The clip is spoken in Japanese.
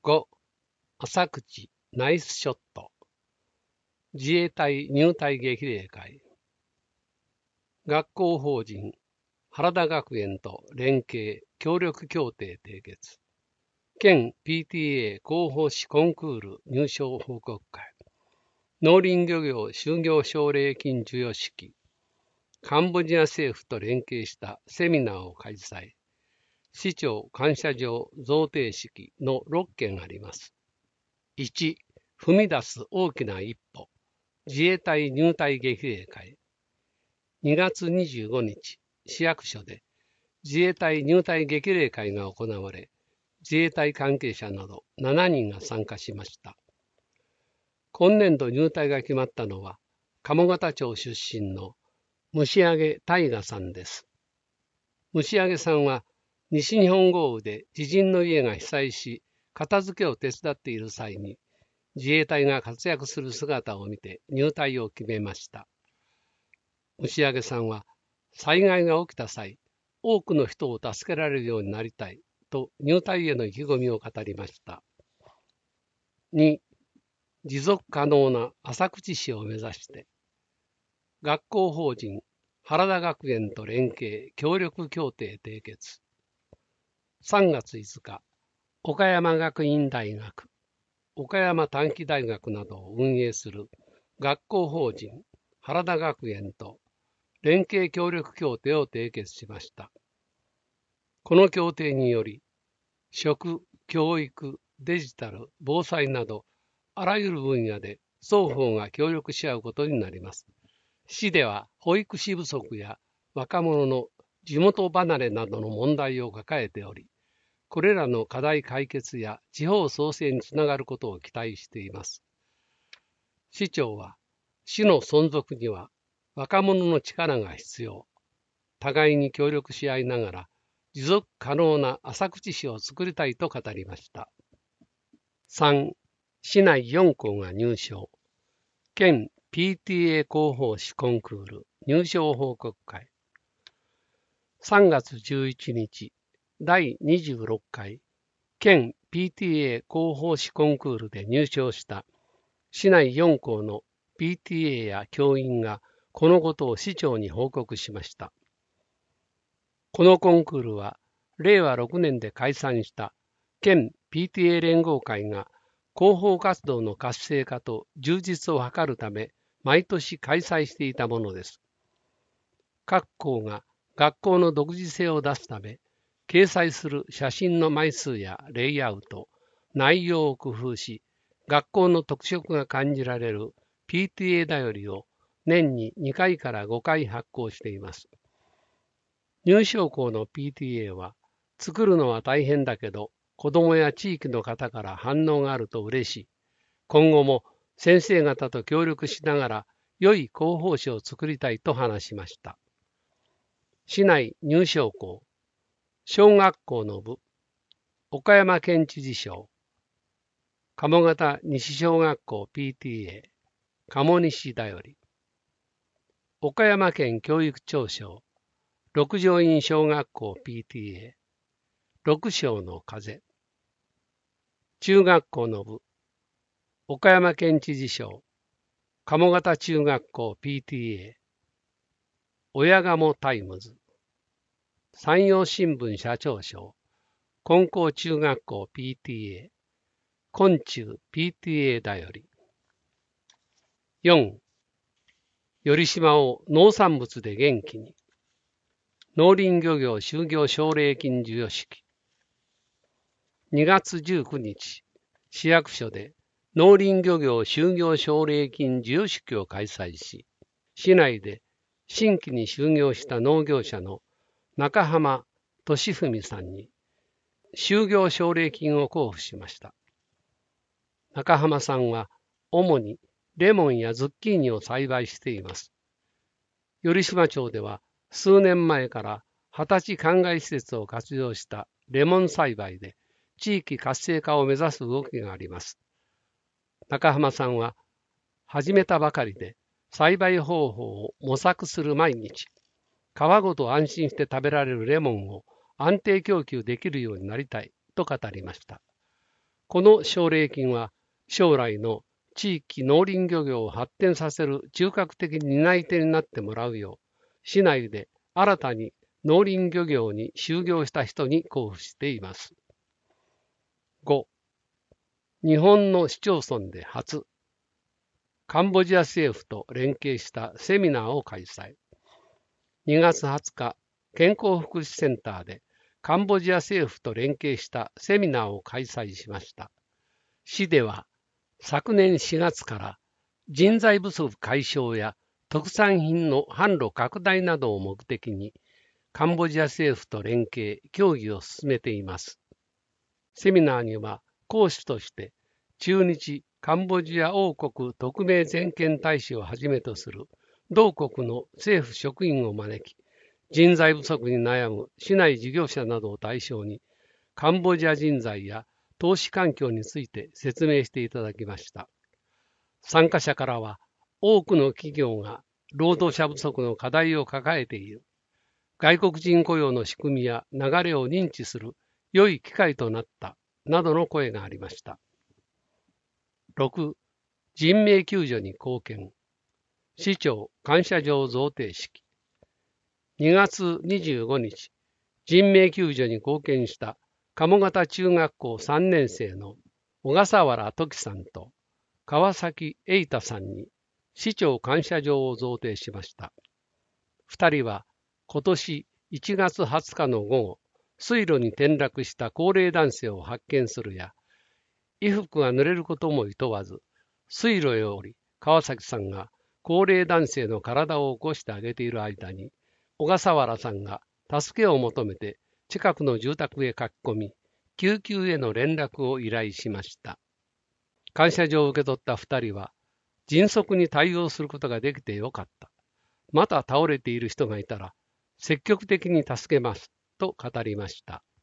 5、浅口ナイスショット。自衛隊入隊激励会。学校法人原田学園と連携協力協定締結。県 PTA 広報誌コンクール入賞報告会。農林漁業就業奨励金授与式。カンボジア政府と連携したセミナーを開催。市長感謝状贈呈式の6件あります。1、踏み出す大きな一歩。自衛隊入隊激励会。2月25日、市役所で自衛隊入隊激励会が行われ、自衛隊関係者など7人が参加しました。今年度入隊が決まったのは、鴨方町出身の虫上大賀さんです。虫上さんは西日本豪雨で知人の家が被災し、片付けを手伝っている際に、自衛隊が活躍する姿を見て入隊を決めました。虫上さんは、災害が起きた際、多くの人を助けられるようになりたいと入隊への意気込みを語りました。2、持続可能な浅口市を目指して、学校法人原田学園と連携協力協定締結。3月5日、岡山学院大学、岡山短期大学などを運営する学校法人原田学園と連携協力協定を締結しました。この協定により、食、教育、デジタル、防災など、あらゆる分野で双方が協力し合うことになります。市では保育士不足や若者の地元離れなどの問題を抱えており、これらの課題解決や地方創生につながることを期待しています。市長は、市の存続には若者の力が必要。互いに協力し合いながら、持続可能な浅口市を作りたいと語りました。3、市内4校が入賞。県 PTA 広報誌コンクール入賞報告会。3月11日、第26回県 PTA 広報誌コンクールで入賞した市内4校の PTA や教員がこのことを市長に報告しました。このコンクールは令和6年で解散した県 PTA 連合会が広報活動の活性化と充実を図るため毎年開催していたものです。各校が学校の独自性を出すため、掲載する写真の枚数やレイアウト、内容を工夫し、学校の特色が感じられる PTA だよりを年に2回から5回発行しています。入賞校の PTA は、作るのは大変だけど、子どもや地域の方から反応があると嬉しい。今後も先生方と協力しながら、良い広報誌を作りたいと話しました。市内入賞校、小学校の部、岡山県知事賞、鴨方西小学校 PTA、鴨西だより、岡山県教育庁賞、六条院小学校 PTA、六章の風、中学校の部、岡山県知事賞、鴨方中学校 PTA、親鴨タイムズ、山陽新聞社長賞、金光中学校 PTA、昆虫 PTA だより。4、頼島を農産物で元気に。農林漁業就業奨励金授与式。2月19日、市役所で農林漁業就業奨励金授与式を開催し、市内で新規に就業した農業者の中浜俊文さんに就業奨励金を交付しました。中浜さんは主にレモンやズッキーニを栽培しています。頼島町では数年前から20歳灌漑施設を活用したレモン栽培で地域活性化を目指す動きがあります。中浜さんは始めたばかりで栽培方法を模索する毎日、皮ごと安心して食べられるレモンを安定供給できるようになりたいと語りました。 この奨励金は将来の地域農林漁業を発展させる中核的担い手になってもらうよう、市内で新たに農林漁業に就業した人に交付しています。5、日本の市町村で初、カンボジア政府と連携したセミナーを開催。2月20日、健康福祉センターでカンボジア政府と連携したセミナーを開催しました。市では昨年4月から人材不足解消や特産品の販路拡大などを目的にカンボジア政府と連携、協議を進めています。セミナーには講師として駐日カンボジア王国特命全権大使をはじめとする同国の政府職員を招き、人材不足に悩む市内事業者などを対象にカンボジア人材や投資環境について説明していただきました。参加者からは多くの企業が労働者不足の課題を抱えている。外国人雇用の仕組みや流れを認知する良い機会となったなどの声がありました。6、人命救助に貢献。市長感謝状贈呈式。2月25日、人命救助に貢献した鴨方中学校3年生の小笠原時さんと川崎栄太さんに市長感謝状を贈呈しました。2人は今年1月20日の午後、水路に転落した高齢男性を発見するや、衣服が濡れることも厭わず、水路へ降り、川崎さんが高齢男性の体を起こしてあげている間に、小笠原さんが助けを求めて近くの住宅へ駆け込み、救急への連絡を依頼しました。感謝状を受け取った2人は、迅速に対応することができてよかった。また倒れている人がいたら、積極的に助けますと語りました。